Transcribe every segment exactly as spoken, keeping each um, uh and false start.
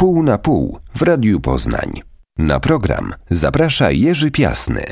Pół na pół w Radiu Poznań. Na program zaprasza Jerzy Piasny.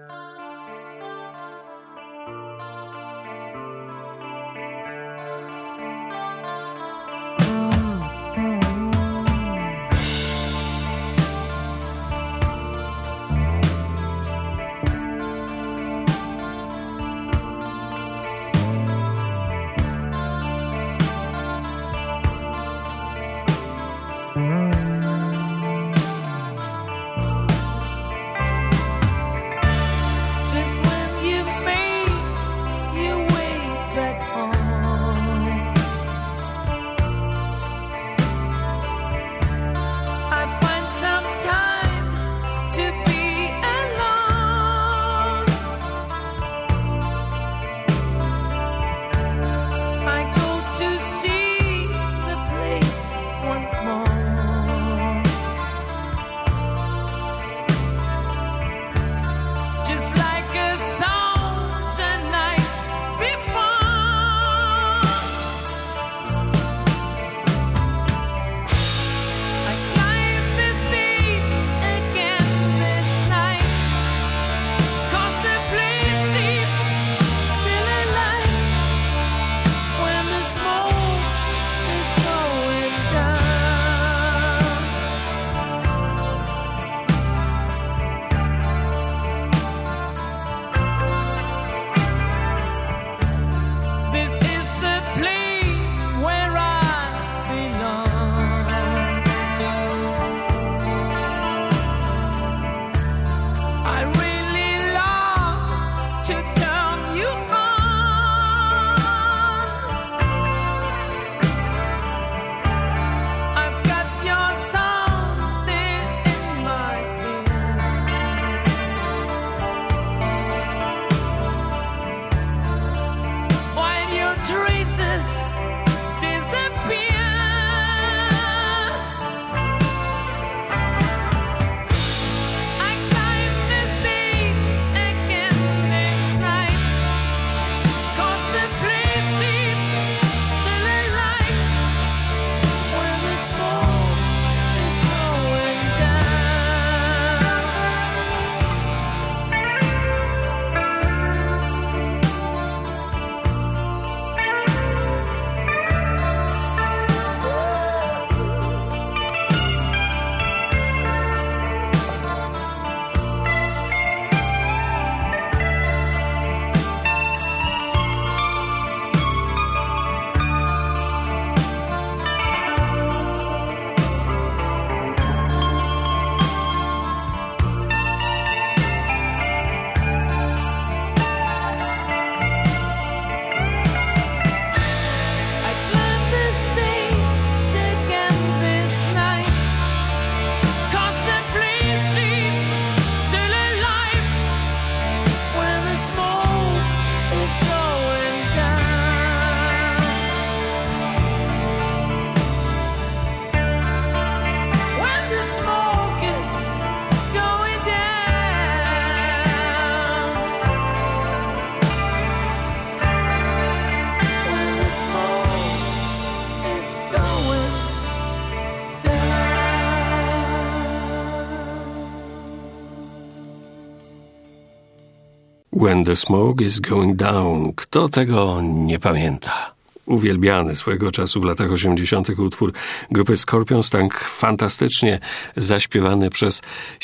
When the Smoke is Going Down. Kto tego nie pamięta? Uwielbiany swojego czasu w latach osiemdziesiątych utwór grupy Scorpions, tak fantastycznie zaśpiewany przez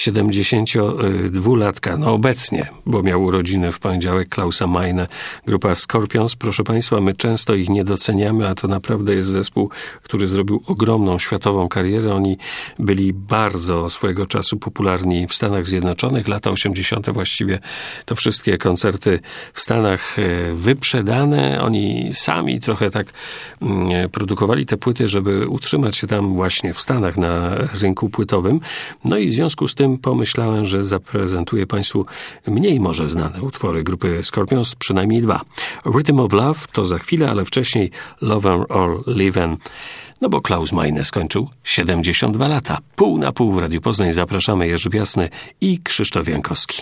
siedemdziesięciodwulatka, no obecnie, bo miał urodziny w poniedziałek, Klausa Meine. Grupa Scorpions, proszę Państwa, my często ich nie doceniamy, a to naprawdę jest zespół, który zrobił ogromną światową karierę. Oni byli bardzo swojego czasu popularni w Stanach Zjednoczonych. Lata osiemdziesiąte właściwie to wszystkie koncerty w Stanach wyprzedane. Oni sami trochę tak produkowali te płyty, żeby utrzymać się tam właśnie w Stanach na rynku płytowym. No i w związku z tym pomyślałem, że zaprezentuję Państwu mniej może znane utwory grupy Scorpions, przynajmniej dwa. Rhythm of Love to za chwilę, ale wcześniej Lover or Leaven. No bo Klaus Meine skończył siedemdziesiąt dwa lata. Pół na pół w Radiu Poznań zapraszamy Jerzy Piasny i Krzysztof Jankowski.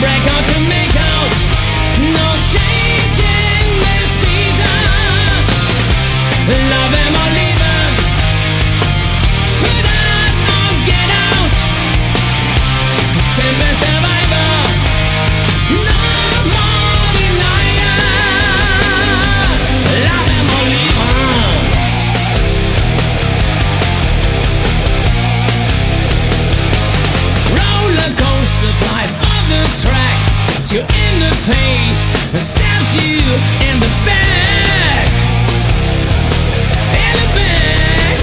break out to make out. No changing the season. Love him or leave him. Put out or get out. Simple survivor. No more denier. Love him or leave him. Roller coaster flies off the track. Hits you in the face. Stabs you in the back. In the back.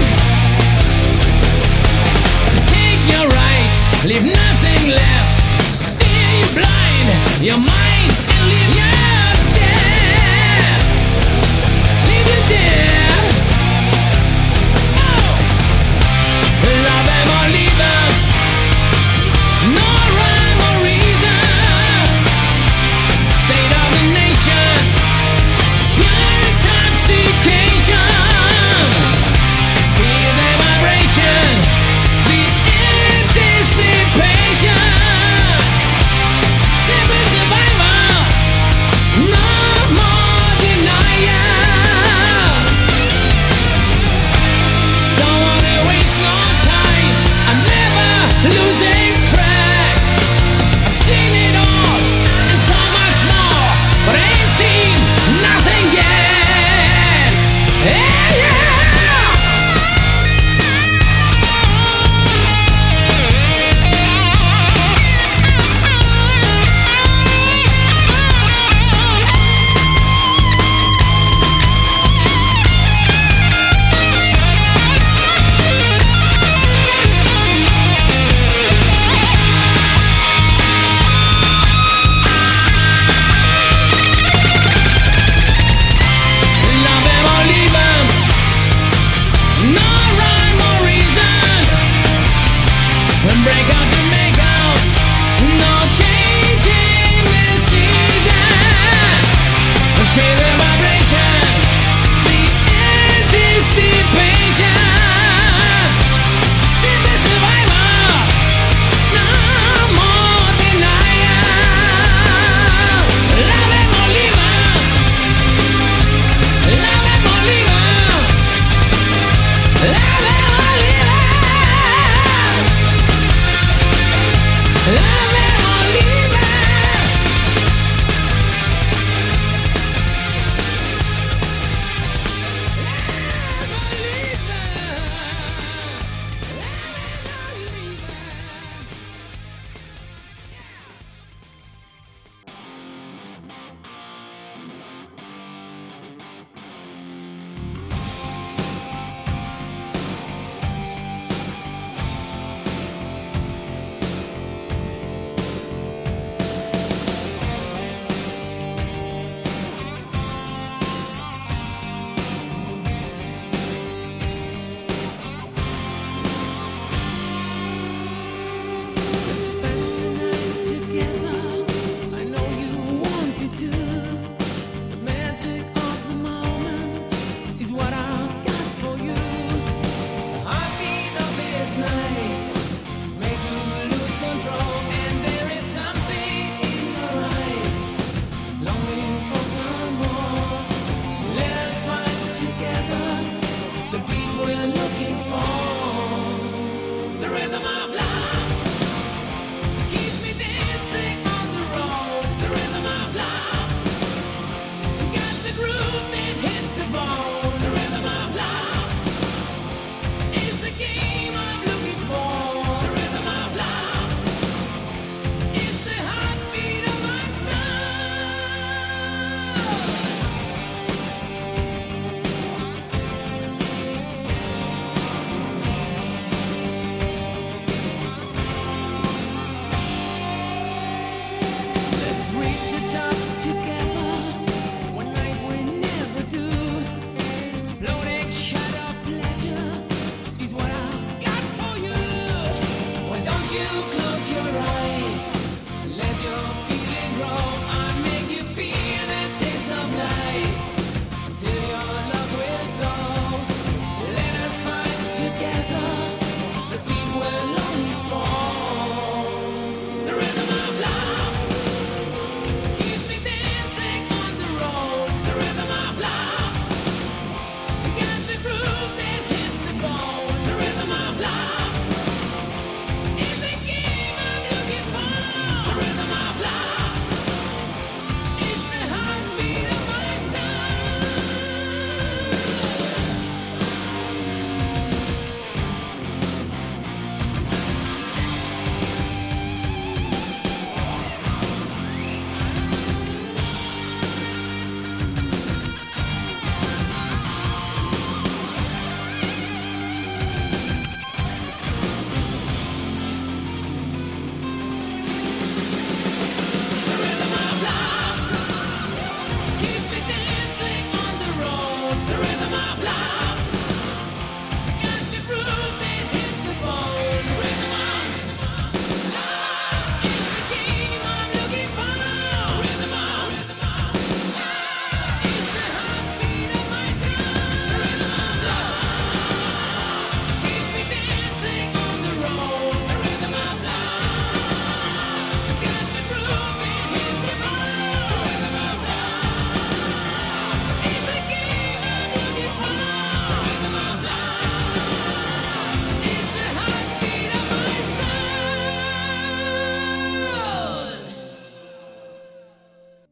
Take your right. Leave nothing left. Steer you blind. Your mind and leave you dead. Leave you dead. Oh. Love him or leave him. No rhyme or reason. State of the nation. Pure intoxication. Feel the vibration. The anticipation. Simple survivor.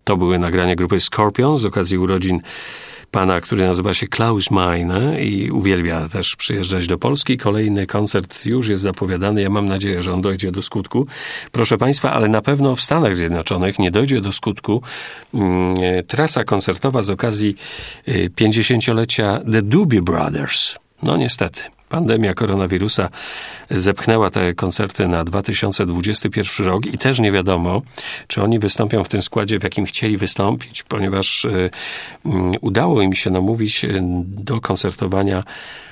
To były nagrania grupy Scorpions z okazji urodzin pana, który nazywa się Klaus Meine i uwielbia też przyjeżdżać do Polski. Kolejny koncert już jest zapowiadany. Ja mam nadzieję, że on dojdzie do skutku. Proszę państwa, ale na pewno w Stanach Zjednoczonych nie dojdzie do skutku mm, trasa koncertowa z okazji y, pięćdziesięciolecia The Doobie Brothers. No niestety. Pandemia koronawirusa zepchnęła te koncerty na dwa tysiące dwudziesty pierwszy rok i też nie wiadomo, czy oni wystąpią w tym składzie, w jakim chcieli wystąpić, ponieważ y, y, udało im się namówić do koncertowania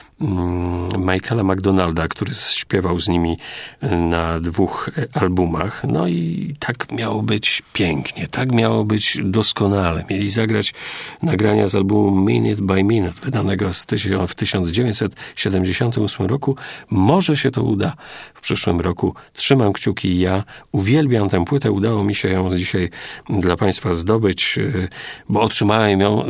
Michaela McDonalda, który śpiewał z nimi na dwóch albumach. No i tak miało być pięknie, tak miało być doskonale. Mieli zagrać nagrania z albumu Minute by Minute, wydanego w tysiąc dziewięćset siedemdziesiątym ósmym roku. Może się to uda w przyszłym roku. Trzymam kciuki. Ja uwielbiam tę płytę. Udało mi się ją dzisiaj dla państwa zdobyć, bo otrzymałem ją,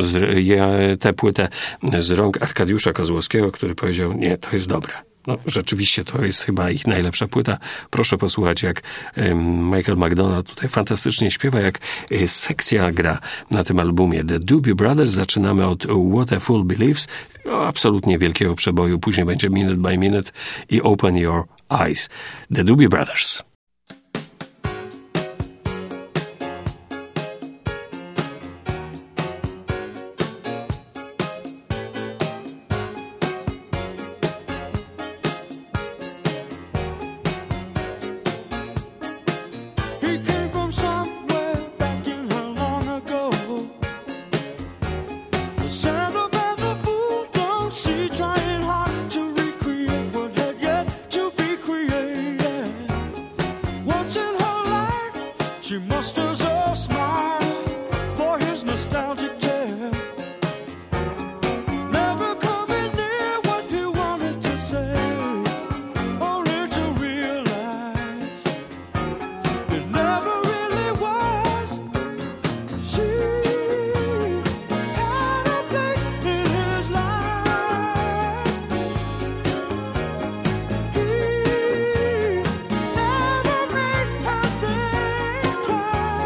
tę płytę z rąk Arkadiusza Kozłowskiego, który powiedział, nie, to jest dobre. No, rzeczywiście to jest chyba ich najlepsza płyta. Proszę posłuchać, jak Michael McDonald tutaj fantastycznie śpiewa, jak sekcja gra na tym albumie. The Doobie Brothers. Zaczynamy od What a Fool Believes. O, absolutnie wielkiego przeboju. Później będzie Minute by Minute i Open Your Eyes. The Doobie Brothers. Try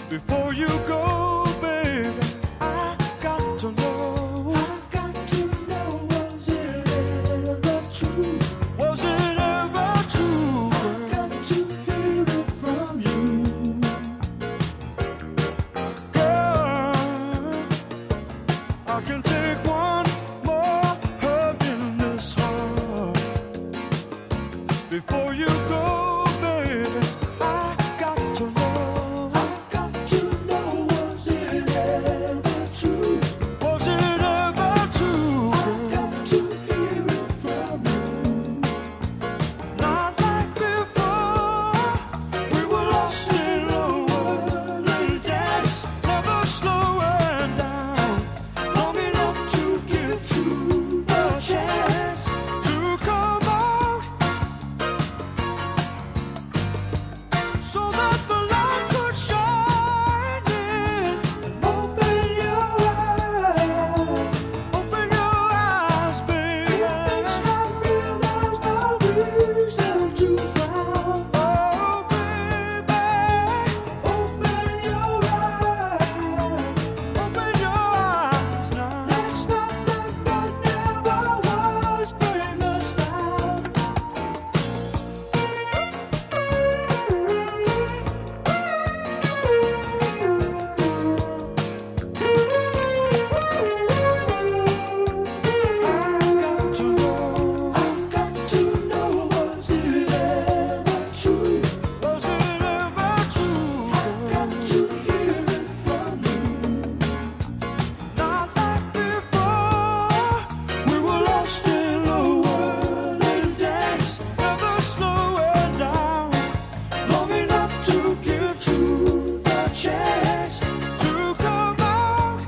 Before you go, baby, I got to know. I got to know, was it ever true? Was it ever true? I got to hear it from you. Girl, I can take one more hug in this heart. Before you go, baby, I got to know. I've got to know, was it ever true? Was it ever true? I've got to hear it from you. Not like before, we were lost in a whirling dance, never slowing down, long enough to give you the chance to come out, so that the light could shine in. Open your eyes, open your eyes, baby. It's not real, there's no reason to frown. Oh, baby, open your eyes, open your eyes now. Let's not let what never was bring us down. I've got to know, I've got to know, was it ever true? Was it ever true? I've got to hear it from you. Not like before, we were lost in a whirling dance, never slowing down, long enough to give you the chance to come out,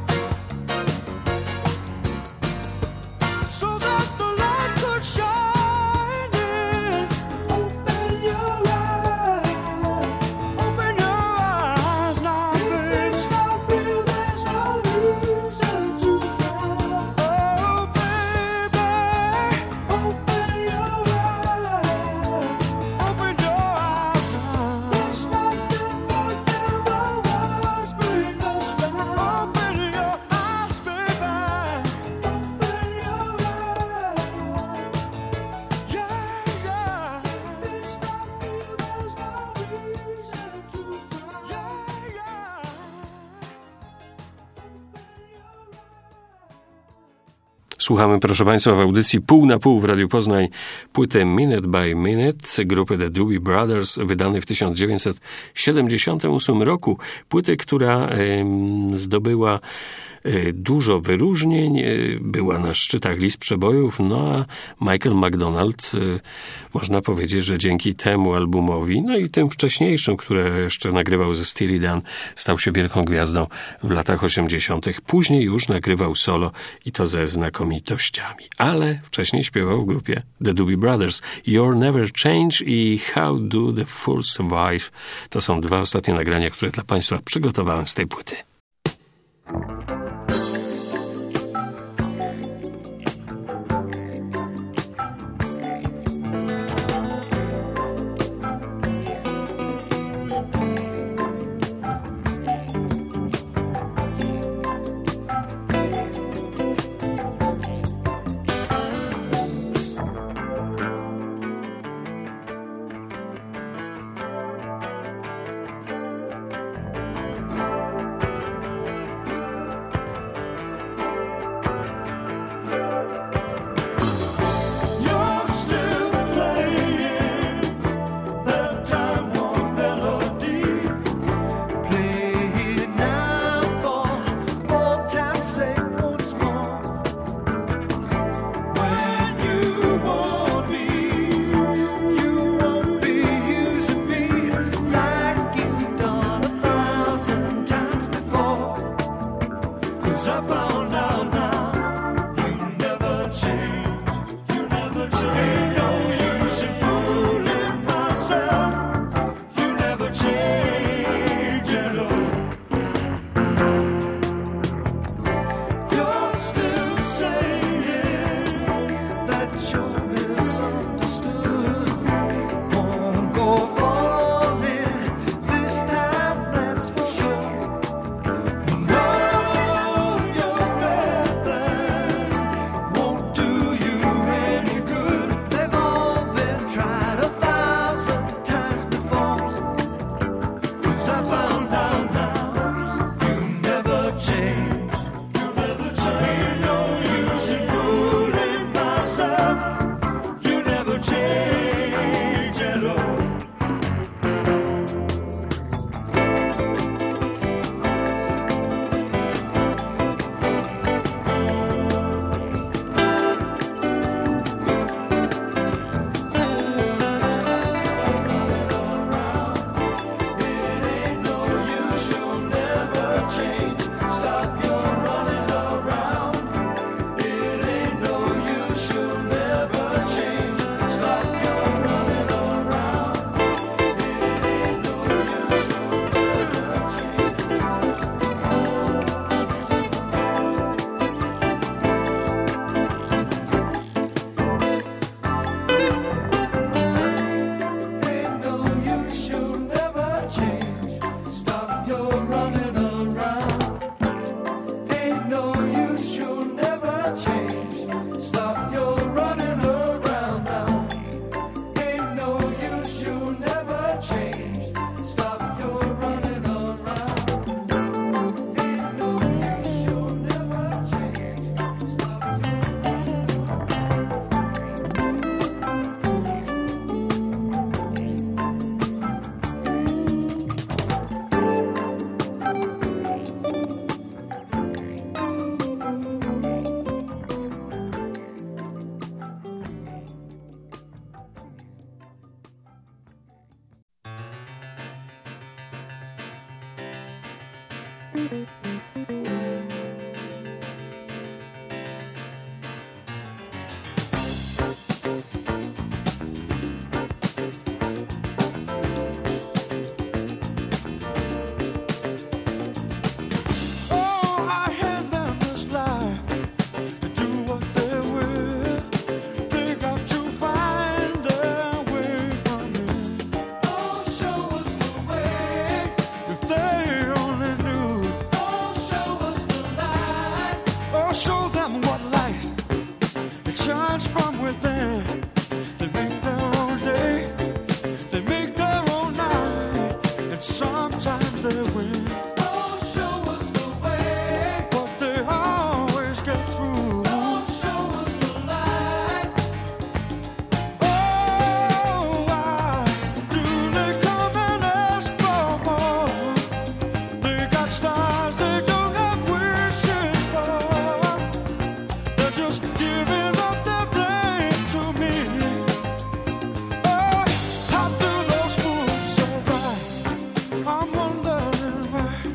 so that the light could shine in. Open your eyes, open your eyes now, baby. It's not real, there's no reason to frown. Oh, baby, open your eyes, open your eyes now. Let's not let what never was bring us down. Open your eyes, baby, open your eyes. Yeah, yeah. It's not real, there's no reason to frown. Yeah, yeah. Słuchamy, proszę Państwa, w audycji Pół na Pół w Radiu Poznań płytę Minute by Minute grupy The Doobie Brothers, wydanej w tysiąc dziewięćset siedemdziesiątym ósmym roku. Płyty, która em, zdobyła e, dużo wyróżnień, e, była na szczytach list przebojów, no a Michael McDonald, e, można powiedzieć, że dzięki temu albumowi, no i tym wcześniejszym, które jeszcze nagrywał ze Steely Dan, stał się wielką gwiazdą w latach osiemdziesiątych. Później już nagrywał solo i to ze znakomitościami, ale wcześniej śpiewał w grupie The Doobie Brothers. You're Never Change i How Do the Fools Survive. To są dwa ostatnie nagrania, które dla Państwa przygotowałem z tej płyty. Won't go falling this time, that's for sure. 'cause I found out now you never change. You never change. Ain't no use in fooling myself. You never change at all. I'm wondering why.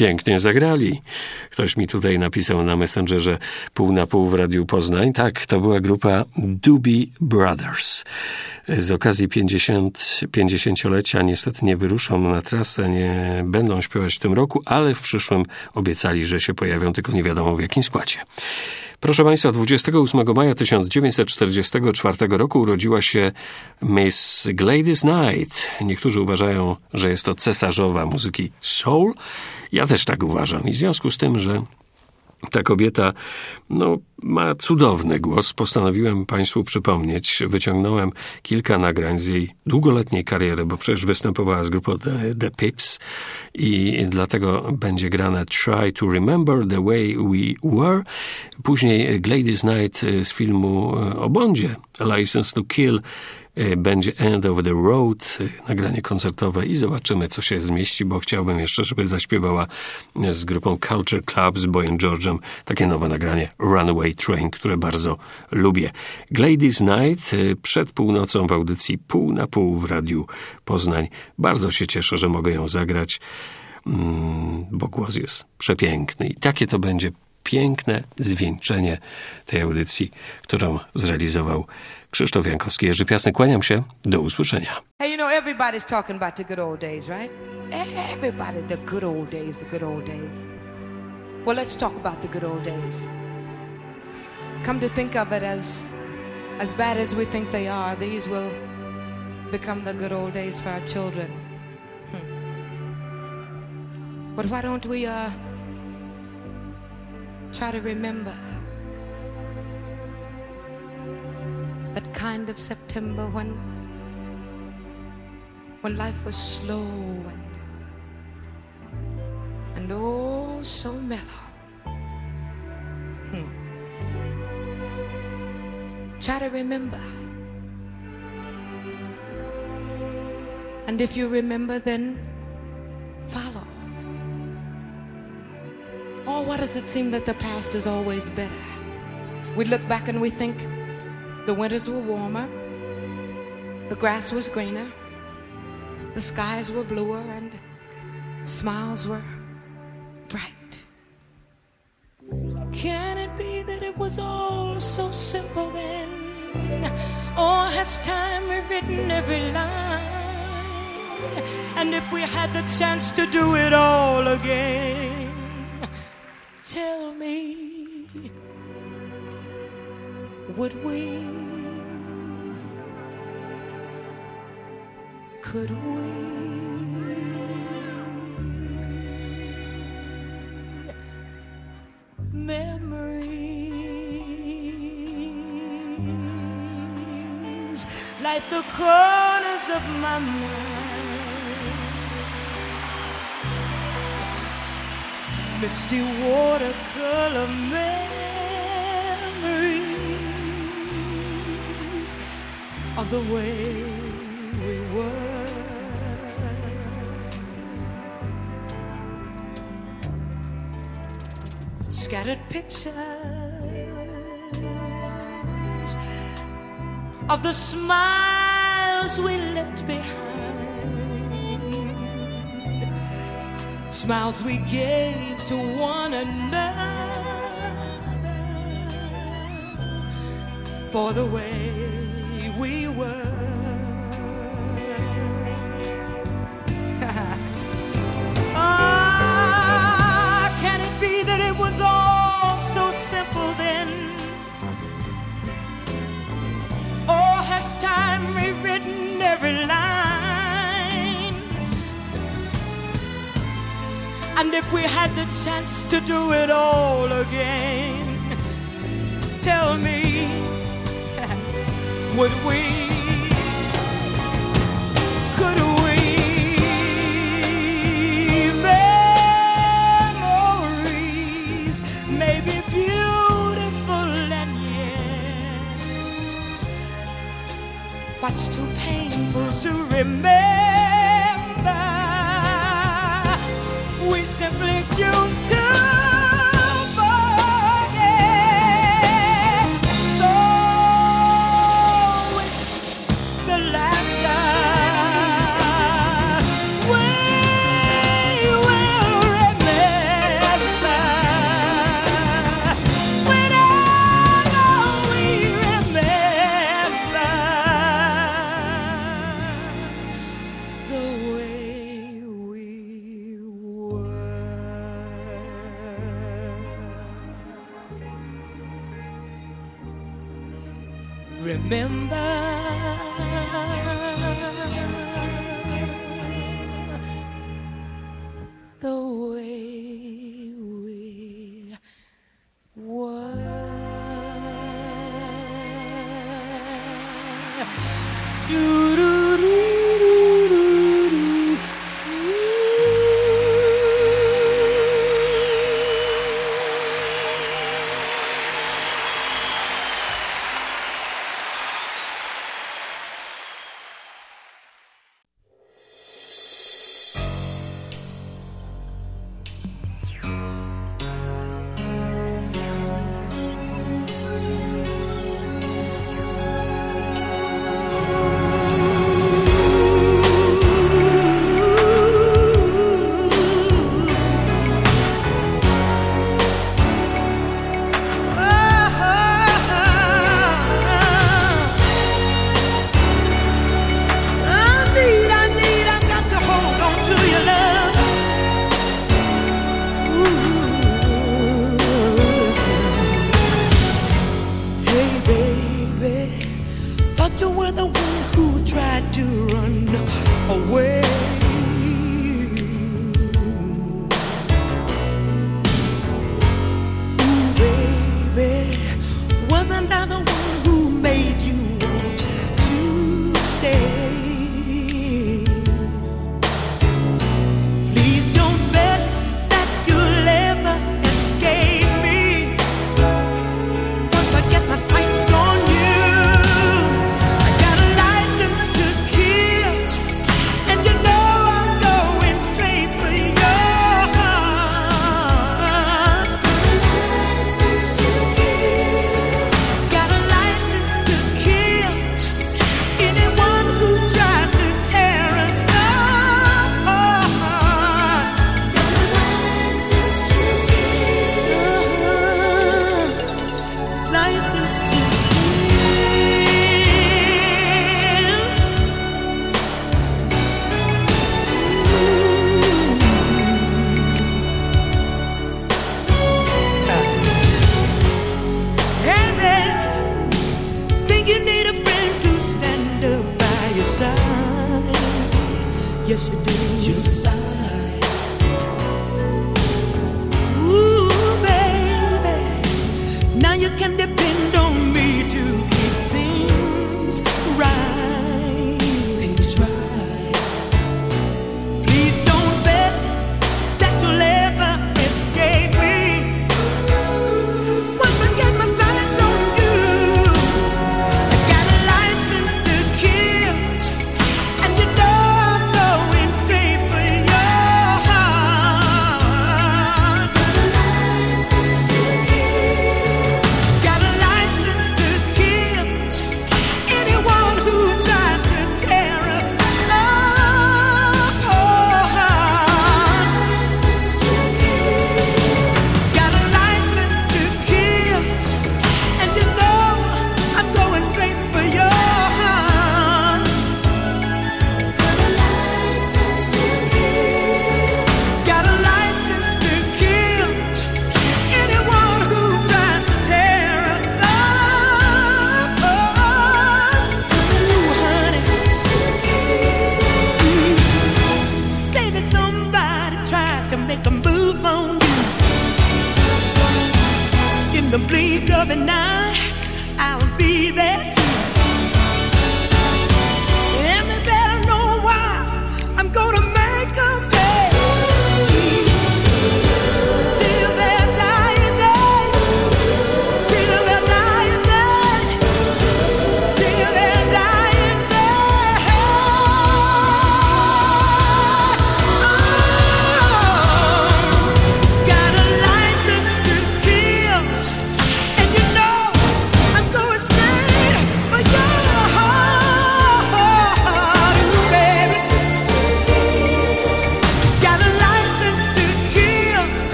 Pięknie zagrali. Ktoś mi tutaj napisał na Messengerze pół na pół w Radiu Poznań. Tak, to była grupa Doobie Brothers. Z okazji pięćdziesięciolecia niestety nie wyruszą na trasę, nie będą śpiewać w tym roku, ale w przyszłym obiecali, że się pojawią, tylko nie wiadomo w jakim składzie. Proszę Państwa, dwudziestego ósmego maja tysiąc dziewięćset czterdziestego czwartego roku urodziła się Miss Gladys Knight. Niektórzy uważają, że jest to cesarzowa muzyki soul. Ja też tak uważam i w związku z tym, że ta kobieta no, ma cudowny głos. Postanowiłem Państwu przypomnieć. Wyciągnąłem kilka nagrań z jej długoletniej kariery, bo przecież występowała z grupą The, The Pips i dlatego będzie grane Try to Remember the Way We Were. Później Gladys Knight z filmu o Bondzie, License to Kill, będzie End of the Road, nagranie koncertowe i zobaczymy, co się zmieści, bo chciałbym jeszcze, żeby zaśpiewała z grupą Culture Club, z Boyem George'em, takie nowe nagranie Runaway Train, które bardzo lubię. Gladys Knight przed północą w audycji Pół na Pół w Radiu Poznań. Bardzo się cieszę, że mogę ją zagrać, bo głos jest przepiękny i takie to będzie piękne zwieńczenie tej audycji, którą zrealizował Krzysztof Jankowski. Jerzy Piasny, kłaniam się. Do usłyszenia. Hey, you know, everybody's talking about the good old days, right? Everybody, the good old days, the good old days. Well, let's talk about the good old days. Come to think of it, as as bad as we think they are, these will become the good old days for our children. Hmm. But why don't we uh, try to remember that kind of September when when life was slow and and oh so mellow. Hmm. Try to remember. And if you remember, then follow. Oh, why does it seem that the past is always better? We look back and we think the winters were warmer, the grass was greener, the skies were bluer, and smiles were bright. Can it be that it was all so simple then? Or has time rewritten every line? And if we had the chance to do it all again, tell me, would we? Could we? Memories like the corners of my mind, misty watercolor memories of the way we were. Scattered pictures of the smiles we left behind, smiles we gave to one another for the way we were. Ah, can it be that it was all so simple then? Or has time rewritten every line? And if we had the chance to do it all again, tell me, would we? Could we? Memories may be beautiful and yet what's too painful to remember, we simply choose to forget. So with the laughter we will remember remember the way we were. Do, do, do, do, do, do. Yes, you do. You sigh. Ooh, baby. Now you can depend on me to keep things right. Things right. Please don't bet that you'll ever escape me. Once I get my sights on you, I got a license to kill, and you know I'm going straight for your heart. Got a license to kill. Got a license to kill anyone who tries to tear us apart. License to kill. Got a license to kill, and you know I'm going straight for your heart. Got a license to kill. Got a license to kill anyone who tries to tear us apart. Ooh, honey. Say that somebody tries to make a move on you in the blink of an eye, I'll be there too. And they better know why I'm gonna make 'em pay till their dying day, till their dying day, till their dying day. Oh, got a license to kill, and you know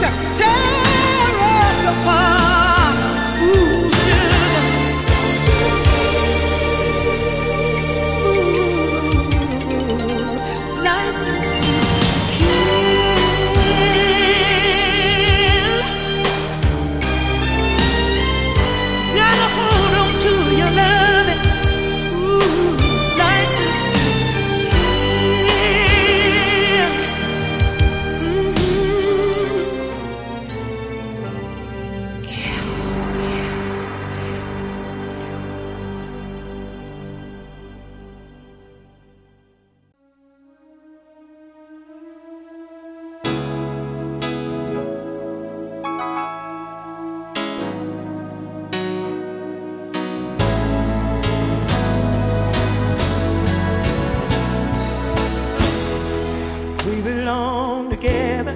to tear us apart. Ooh, sugar. Ooh, license to kill. Gotta hold on to your loving. Ooh, license to we belong together,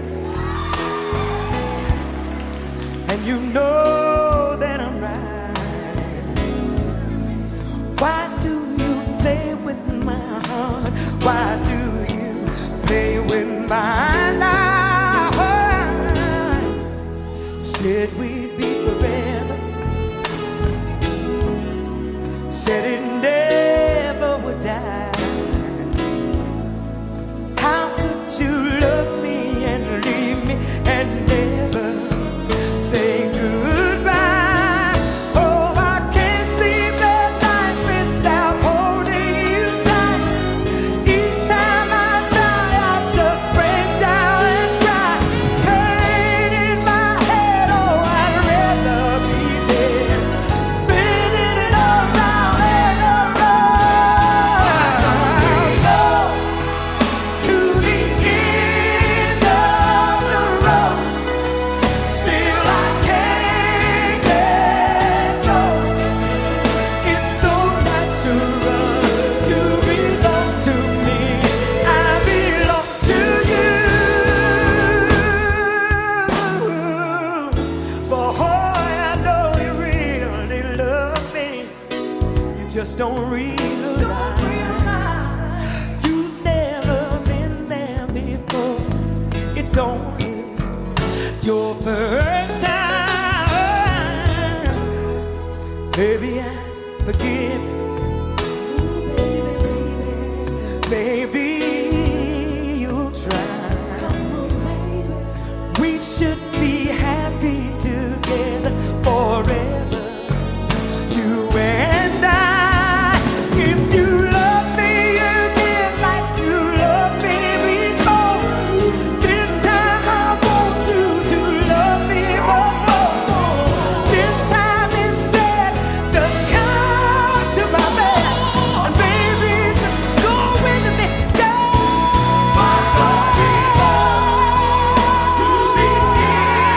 and you know that I'm right. Why do you play with my heart? Why do you play with mine? I said we'd be forever, said it never would die. How could you love me and leave me and never say goodbye? Oh, I can't sleep at night without holding you tight. Each time I try, I just break down and cry. Pain in my head, oh, I'd rather be dead. Spinning it around and around. To the end of the road, still I can't let go. It's so natural. You belong to me, I belong to you. But boy, I know you really love me. You just don't realize you've never been there before. It's only your first time. Baby, I forgive you. Maybe you'll try. We should be happy together forever, you and I. If you love me again like you loved me before, this time I want you to love me once more. This time instead, just come to my bed, and baby, just go with me down to the end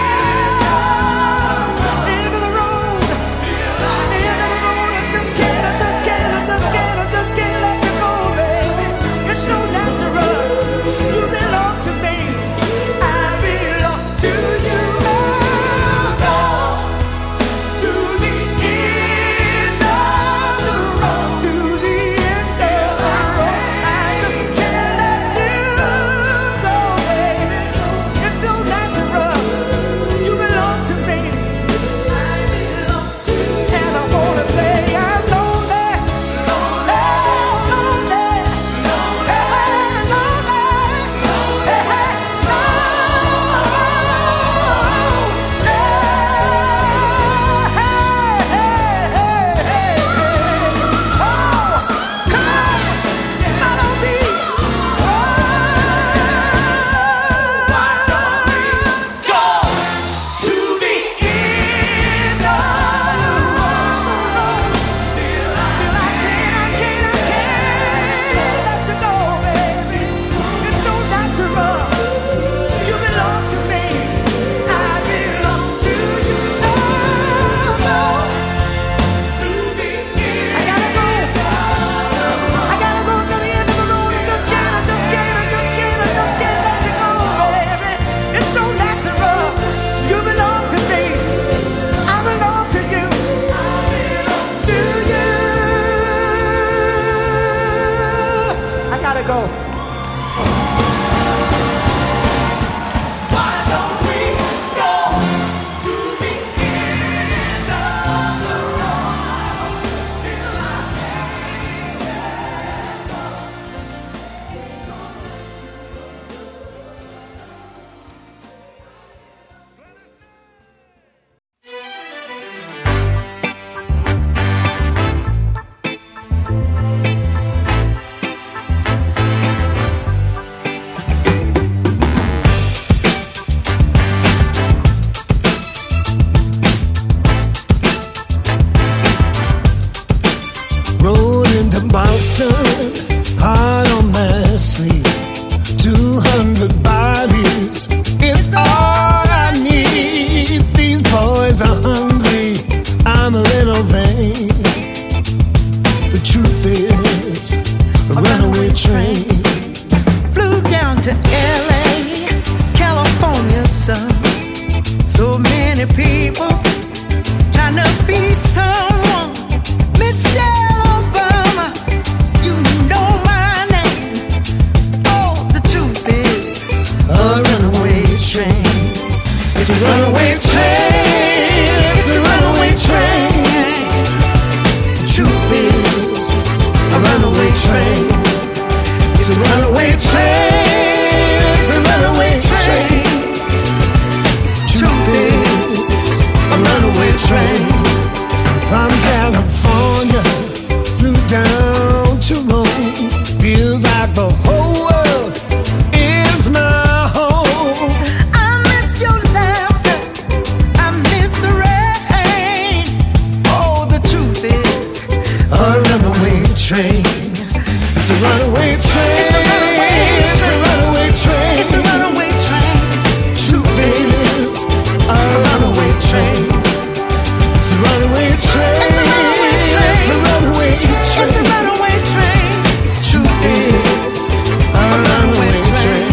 many people trying to be someone. Michelle Obama, you know my name. Oh, the truth is, a runaway train. It's a runaway train. It's a runaway train. Truth is, a runaway train. It's a runaway train. It's a runaway train. Truth is, a runaway train. From California, flew down to Rome. Feels like the whole world is my home. I miss your laughter, I miss the rain. Oh, the truth is, a runaway train. It's a runaway train. It's a runaway train. It's a runaway train. It's a runaway train. Truth is, a runaway train. It's a runaway train. It's a runaway train. It's a runaway train. It's a runaway train. Truth is, a runaway train.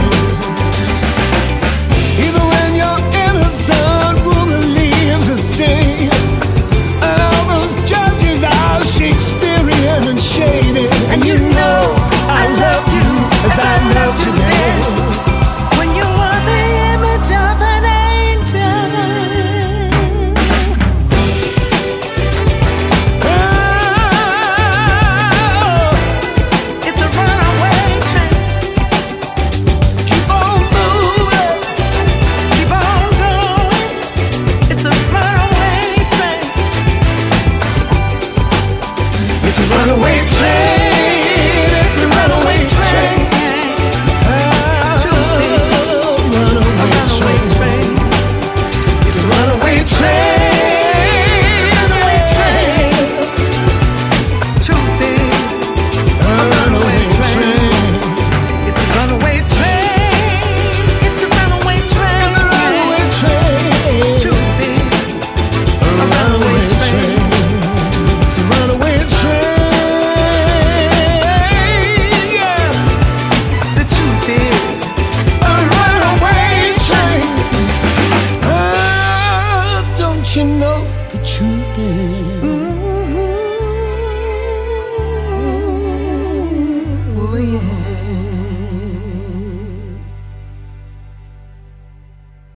Even when your innocent woman leaves the state, and all those judges are Shakespearean and shady, and you know I loved you as I loved you then. When you were the image of an angel. Oh, it's a runaway train. Keep on moving, keep on going. It's a runaway train. It's a runaway train. It's a runaway train. Oh, runaway train. It's a runaway train. Truth is, a runaway train. It's a runaway train. It's a runaway train. It's a runaway train. Truth is, a runaway train. It's a runaway train. Yeah. The truth is, a runaway train. Oh, don't you know the truth is?